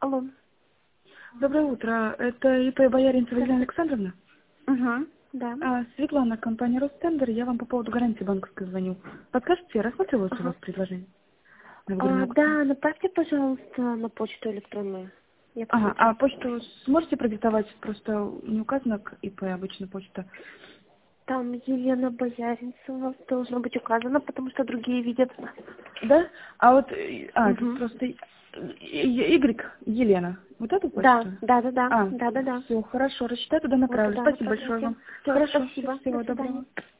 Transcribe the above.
Алло. Доброе утро. Это ИП Бояринцева Елена Александровна? Угу, да. Светлана, компания Ростендер. Я вам по поводу гарантии банковской звоню. Подскажите, рассматривалось у вас предложение? Да, направьте, пожалуйста, на почту электронную. Я Ага, посмотрю. почту сможете продиктовать? Просто не указано к ИП, обычно почта. Там Елена Бояринцева должно быть указано, потому что другие видят. Да? Тут Мгм. просто Y, Елена. Вот эту Да, почту? да. Все, хорошо, рассчитаю, туда Вот направлю. туда Спасибо большое направляйте. вам. Все, Хорошо, спасибо. До всего свидания. доброго.